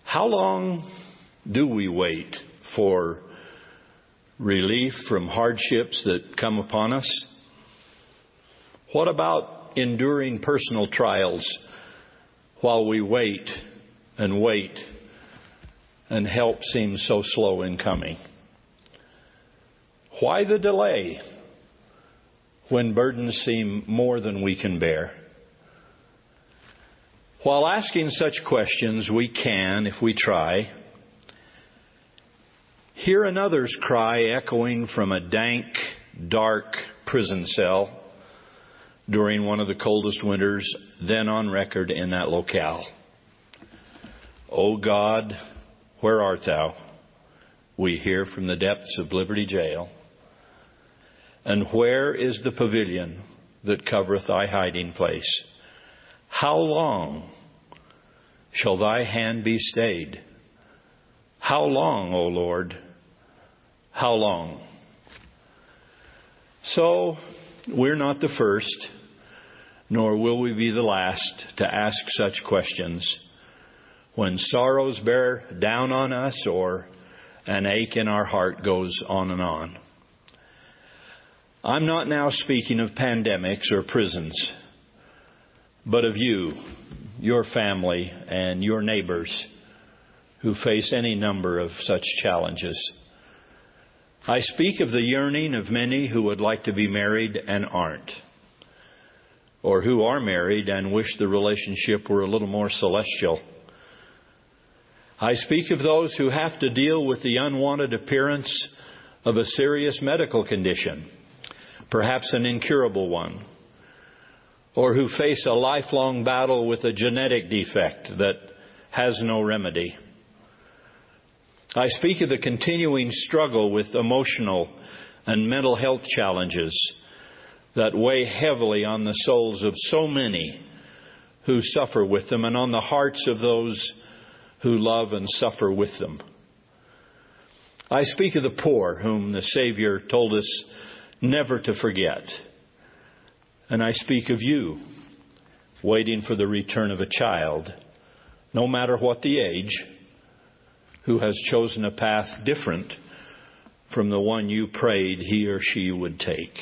How long do we wait for relief from hardships that come upon us? What about enduring personal trials while we wait and help seems so slow in coming? Why the delay when burdens seem more than we can bear? While asking such questions, we can, if we try, hear another's cry echoing from a dank, dark prison cell during one of the coldest winters then on record in that locale. O God, where art thou? We hear from the depths of Liberty Jail. And where is the pavilion that covereth thy hiding place? How long shall thy hand be stayed? How long, O Lord? How long? So, we're not the first, nor will we be the last to ask such questions when sorrows bear down on us or an ache in our heart goes on and on. I'm not now speaking of pandemics or prisons, but of you, your family, and your neighbors who face any number of such challenges. I speak of the yearning of many who would like to be married and aren't, or who are married and wish the relationship were a little more celestial. I speak of those who have to deal with the unwanted appearance of a serious medical condition, perhaps an incurable one, or who face a lifelong battle with a genetic defect that has no remedy. I speak of the continuing struggle with emotional and mental health challenges that weigh heavily on the souls of so many who suffer with them and on the hearts of those who love and suffer with them. I speak of the poor whom the Savior told us never to forget. And I speak of you, waiting for the return of a child, no matter what the age, who has chosen a path different from the one you prayed he or she would take.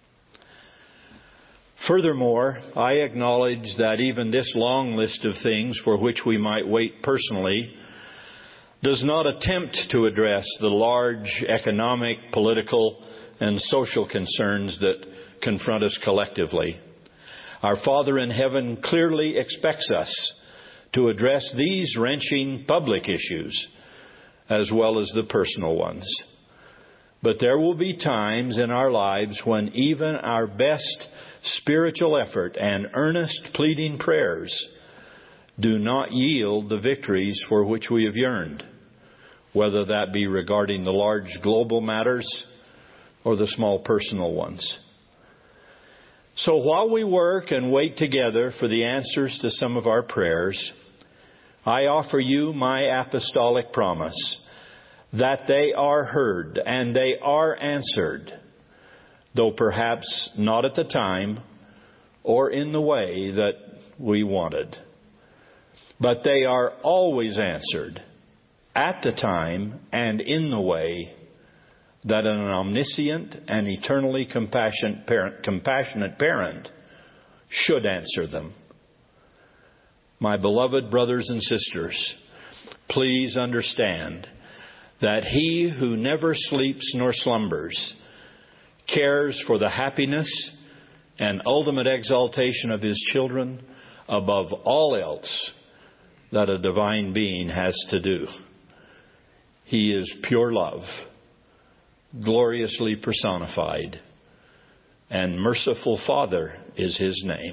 Furthermore, I acknowledge that even this long list of things for which we might wait personally does not attempt to address the large economic, political, and social concerns that confront us collectively. Our Father in heaven clearly expects us to address these wrenching public issues as well as the personal ones. But there will be times in our lives when even our best spiritual effort and earnest pleading prayers do not yield the victories for which we have yearned, whether that be regarding the large global matters or the small personal ones. So while we work and wait together for the answers to some of our prayers, I offer you my apostolic promise that they are heard and they are answered, though perhaps not at the time or in the way that we wanted. But they are always answered at the time and in the way that an omniscient and eternally compassionate parent should answer them. My beloved brothers and sisters, please understand that He who never sleeps nor slumbers cares for the happiness and ultimate exaltation of His children above all else that a divine being has to do. He is pure love, gloriously personified, and Merciful Father is His name.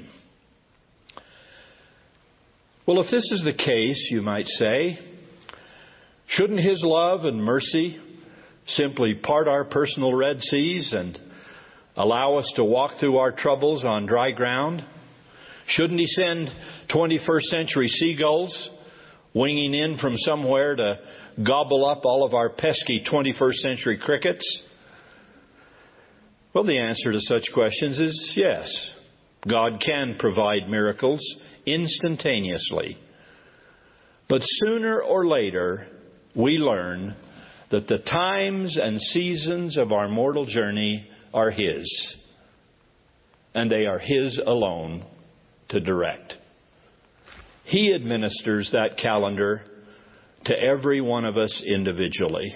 Well, if this is the case, you might say, shouldn't His love and mercy simply part our personal Red Seas and allow us to walk through our troubles on dry ground? Shouldn't He send 21st century seagulls winging in from somewhere to gobble up all of our pesky 21st century crickets? Well, the answer to such questions is yes. God can provide miracles instantaneously. But sooner or later, we learn that the times and seasons of our mortal journey are His. And they are His alone to direct. He administers that calendar to every one of us individually.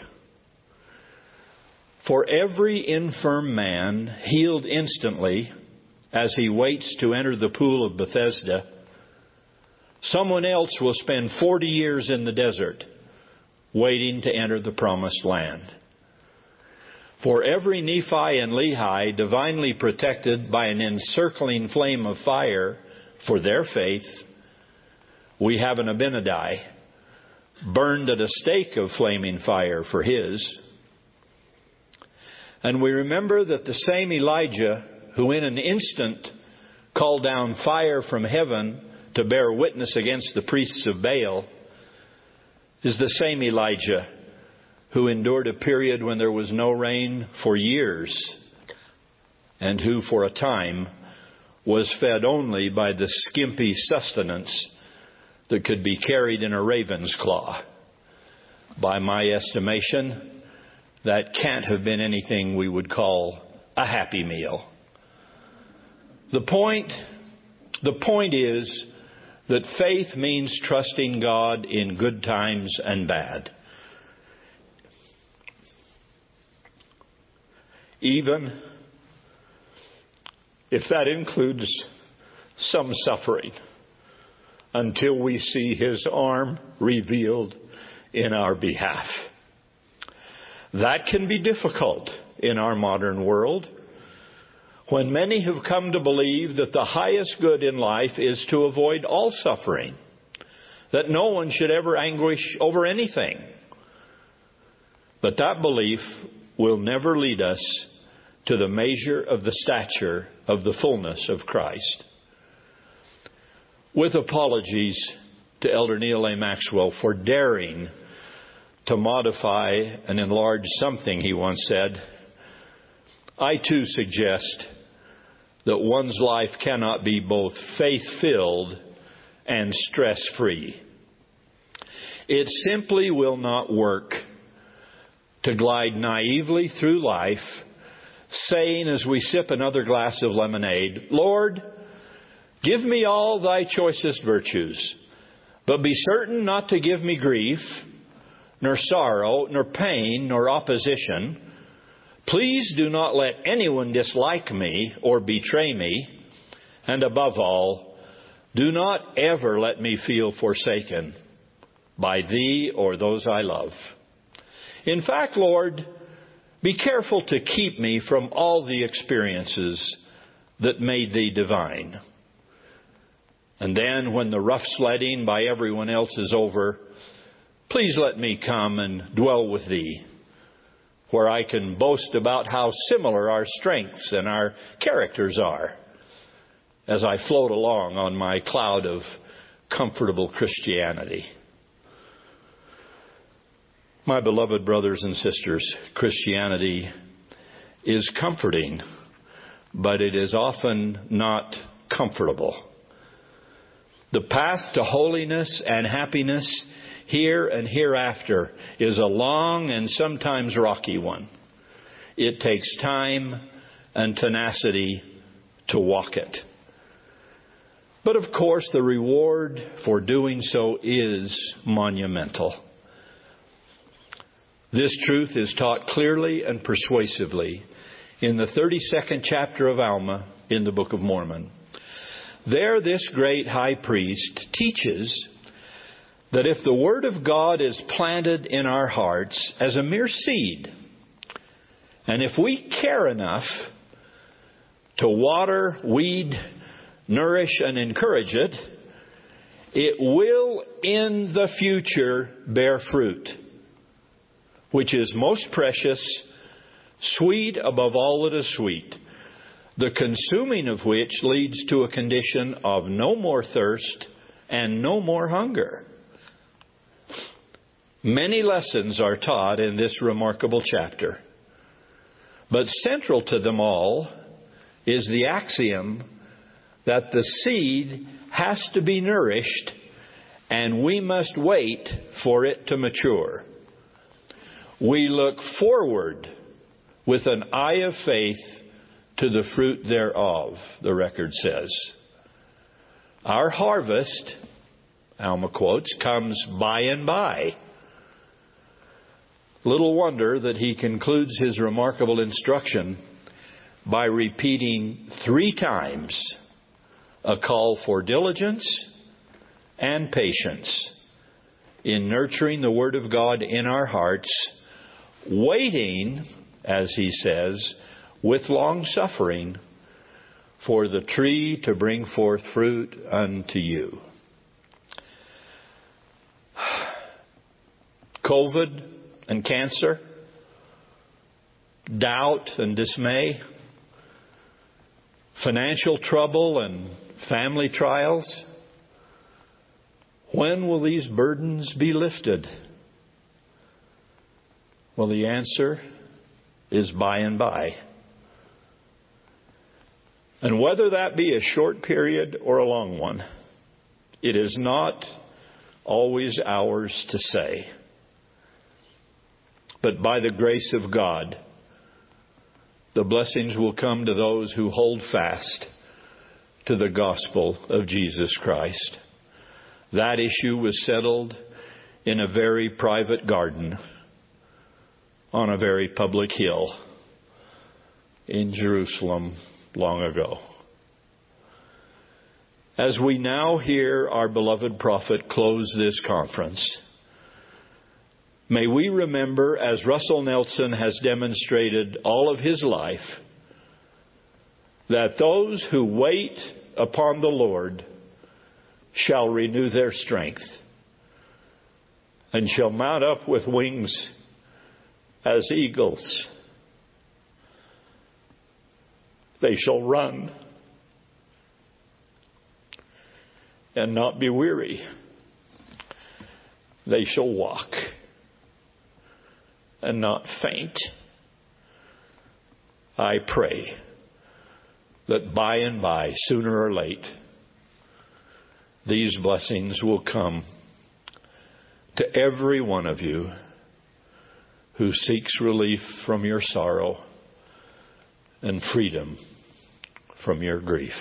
For every infirm man healed instantly as he waits to enter the pool of Bethesda, someone else will spend 40 years in the desert waiting to enter the promised land. For every Nephi and Lehi divinely protected by an encircling flame of fire for their faith, we have an Abinadi burned at a stake of flaming fire for his. And we remember that the same Elijah who in an instant called down fire from heaven to bear witness against the priests of Baal is the same Elijah who endured a period when there was no rain for years, and who for a time was fed only by the skimpy sustenance that could be carried in a raven's claw. By my estimation, that can't have been anything we would call a happy meal. The point is that faith means trusting God in good times and bad. Even if that includes some suffering, until we see His arm revealed in our behalf. That can be difficult in our modern world, when many have come to believe that the highest good in life is to avoid all suffering, that no one should ever anguish over anything. But that belief will never lead us to the measure of the stature of the fullness of Christ. With apologies to Elder Neil A. Maxwell for daring to modify and enlarge something he once said, I too suggest that one's life cannot be both faith-filled and stress-free. It simply will not work to glide naively through life, saying as we sip another glass of lemonade, Lord, give me all thy choicest virtues, but be certain not to give me grief, nor sorrow, nor pain, nor opposition. Please do not let anyone dislike me or betray me. And above all, do not ever let me feel forsaken by Thee or those I love. In fact, Lord, be careful to keep me from all the experiences that made Thee divine. And then when the rough sledding by everyone else is over, please let me come and dwell with Thee, where I can boast about how similar our strengths and our characters are as I float along on my cloud of comfortable Christianity. My beloved brothers and sisters, Christianity is comforting, but it is often not comfortable. The path to holiness and happiness here and hereafter is a long and sometimes rocky one. It takes time and tenacity to walk it. But of course, the reward for doing so is monumental. This truth is taught clearly and persuasively in the 32nd chapter of Alma in the Book of Mormon. There, this great high priest teaches that if the Word of God is planted in our hearts as a mere seed, and if we care enough to water, weed, nourish, and encourage it, it will in the future bear fruit, which is most precious, sweet above all that is sweet, the consuming of which leads to a condition of no more thirst and no more hunger. Many lessons are taught in this remarkable chapter, but central to them all is the axiom that the seed has to be nourished and we must wait for it to mature. We look forward with an eye of faith to the fruit thereof, the record says. Our harvest, Alma quotes, comes by and by. Little wonder that he concludes his remarkable instruction by repeating 3 times a call for diligence and patience in nurturing the Word of God in our hearts, waiting, as he says, with long suffering for the tree to bring forth fruit unto you. COVID and cancer, doubt and dismay, financial trouble and family trials. When will these burdens be lifted? Well, the answer is by and by. And whether that be a short period or a long one, it is not always ours to say. But by the grace of God, the blessings will come to those who hold fast to the gospel of Jesus Christ. That issue was settled in a very private garden on a very public hill in Jerusalem long ago. As we now hear our beloved prophet close this conference, may we remember, as Russell Nelson has demonstrated all of his life, that those who wait upon the Lord shall renew their strength and shall mount up with wings as eagles. They shall run and not be weary. They shall walk and not faint. I pray that by and by, sooner or late, these blessings will come to every one of you who seeks relief from your sorrow and freedom from your grief.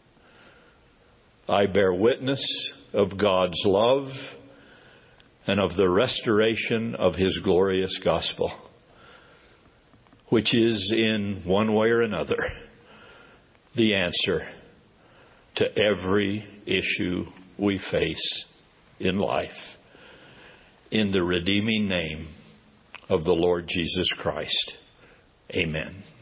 I bear witness of God's love and of the restoration of His glorious gospel, which is in one way or another the answer to every issue we face in life, in the redeeming name of the Lord Jesus Christ. Amen.